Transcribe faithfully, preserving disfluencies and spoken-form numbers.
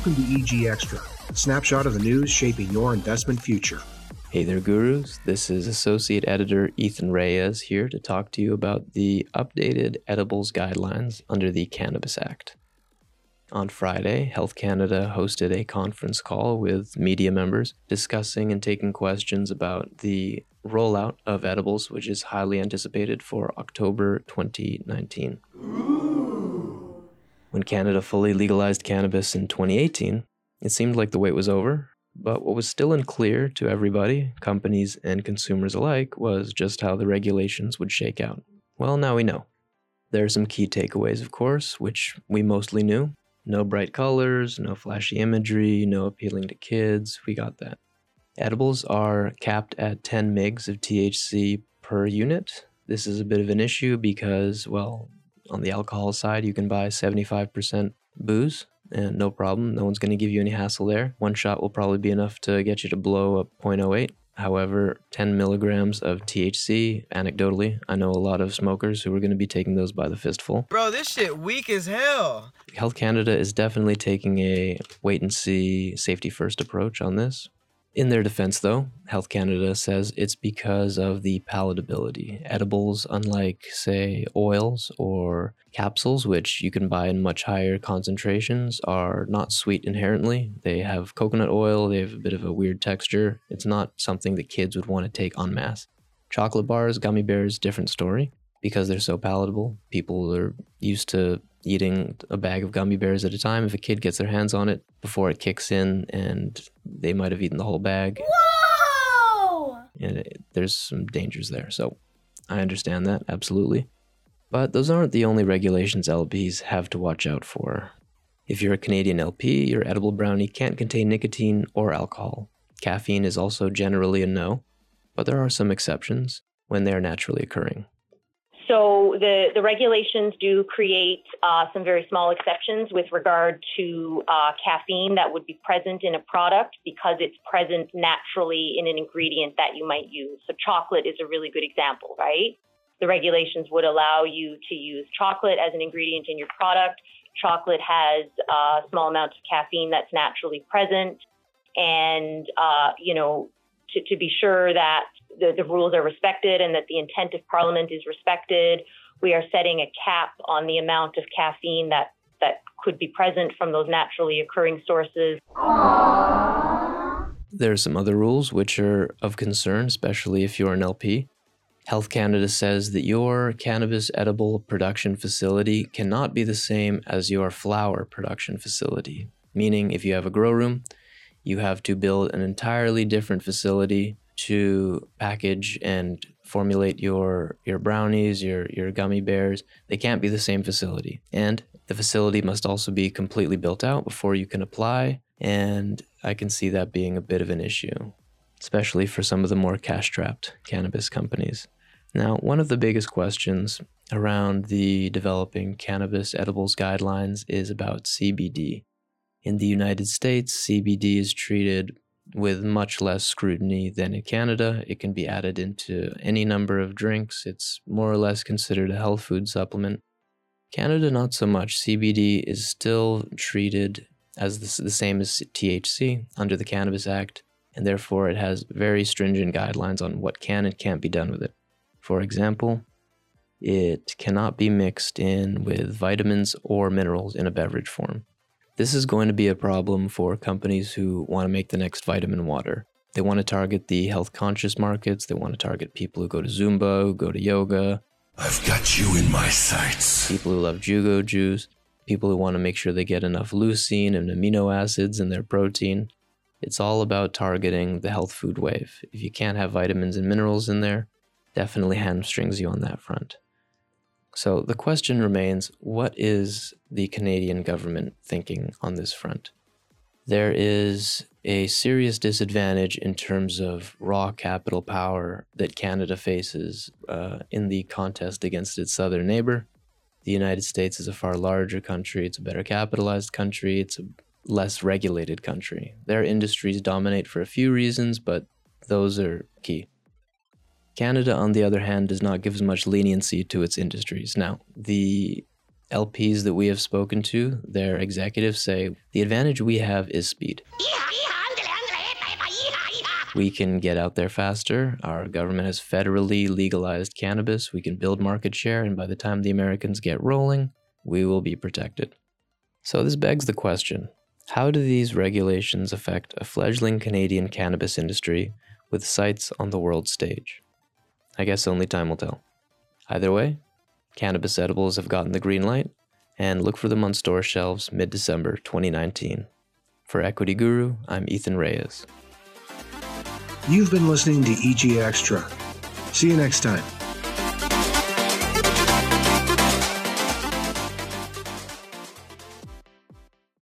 Welcome to E G Extra, a snapshot of the news shaping your investment future. Hey there, gurus. This is Associate Editor Ethan Reyes here to talk to you about the updated edibles guidelines under the Cannabis Act. On Friday, Health Canada hosted a conference call with media members discussing and taking questions about the rollout of edibles, which is highly anticipated for October twenty nineteen. When Canada fully legalized cannabis in twenty eighteen, it seemed like the wait was over, but what was still unclear to everybody, companies and consumers alike, was just how the regulations would shake out. Well, now we know. There are some key takeaways, of course, which we mostly knew. No bright colors, no flashy imagery, no appealing to kids, we got that. Edibles are capped at ten milligrams of T H C per unit. This is a bit of an issue because, well, on the alcohol side, you can buy seventy-five percent booze, and no problem. No one's going to give you any hassle there. One shot will probably be enough to get you to blow a zero point zero eight. However, ten milligrams of T H C, anecdotally, I know a lot of smokers who are going to be taking those by the fistful. Bro, this shit weak as hell. Health Canada is definitely taking a wait-and-see, safety-first approach on this. In their defense, though, Health Canada says it's because of the palatability. Edibles, unlike, say, oils or capsules, which you can buy in much higher concentrations, are not sweet inherently. They have coconut oil, they have a bit of a weird texture. It's not something that kids would want to take en masse. Chocolate bars, gummy bears, different story. Because they're so palatable, people are used to eating a bag of gummy bears at a time. If a kid gets their hands on it before it kicks in, and they might have eaten the whole bag. Whoa! And it, there's some dangers there. So I understand that, absolutely. But those aren't the only regulations L Ps have to watch out for. If you're a Canadian L P, your edible brownie can't contain nicotine or alcohol. Caffeine is also generally a no, but there are some exceptions when they are naturally occurring. So the, the regulations do create uh, some very small exceptions with regard to uh, caffeine that would be present in a product because it's present naturally in an ingredient that you might use. So chocolate is a really good example, right? The regulations would allow you to use chocolate as an ingredient in your product. Chocolate has a small amounts of caffeine that's naturally present. And, uh, you know, to, to be sure that The, the rules are respected and that the intent of Parliament is respected, we are setting a cap on the amount of caffeine that, that could be present from those naturally occurring sources. There are some other rules which are of concern, especially if you're an L P. Health Canada says that your cannabis edible production facility cannot be the same as your flower production facility. Meaning, if you have a grow room, you have to build an entirely different facility to package and formulate your your brownies, your your gummy bears. They can't be the same facility. And the facility must also be completely built out before you can apply, and I can see that being a bit of an issue, especially for some of the more cash-strapped cannabis companies. Now, one of the biggest questions around the developing cannabis edibles guidelines is about C B D. In the United States, C B D is treated with much less scrutiny than in Canada. It can be added into any number of drinks. It's more or less considered a health food supplement. Canada, not so much. C B D is still treated as the, the same as T H C under the Cannabis Act, and therefore it has very stringent guidelines on what can and can't be done with it. For example, it cannot be mixed in with vitamins or minerals in a beverage form. This is going to be a problem for companies who want to make the next vitamin water. They want to target the health-conscious markets. They want to target people who go to Zumba, who go to yoga. I've got you in my sights. People who love Jugo juice. People who want to make sure they get enough leucine and amino acids in their protein. It's all about targeting the health food wave. If you can't have vitamins and minerals in there, definitely hamstrings you on that front. So the question remains, what is the Canadian government thinking on this front? There is a serious disadvantage in terms of raw capital power that Canada faces uh, in the contest against its southern neighbor. The United States is a far larger country. It's a better capitalized country. It's a less regulated country. Their industries dominate for a few reasons, but those are key. Canada, on the other hand, does not give as much leniency to its industries. Now, the L Ps that we have spoken to, their executives say, the advantage we have is speed. We can get out there faster. Our government has federally legalized cannabis. We can build market share, and by the time the Americans get rolling, we will be protected. So this begs the question, how do these regulations affect a fledgling Canadian cannabis industry with sights on the world stage? I guess only time will tell. Either way, cannabis edibles have gotten the green light, and look for them on store shelves mid-December twenty nineteen. For Equity Guru, I'm Ethan Reyes. You've been listening to E G Extra. See you next time.